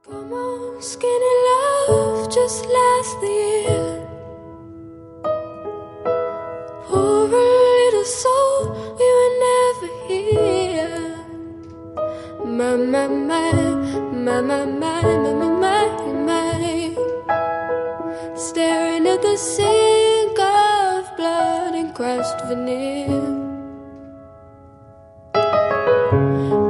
Come on, skinny love, just last the year. Poor little soul, we were never here. My, my, my, my, my, my, my, my, my. Staring at the sink of blood and crushed veneer.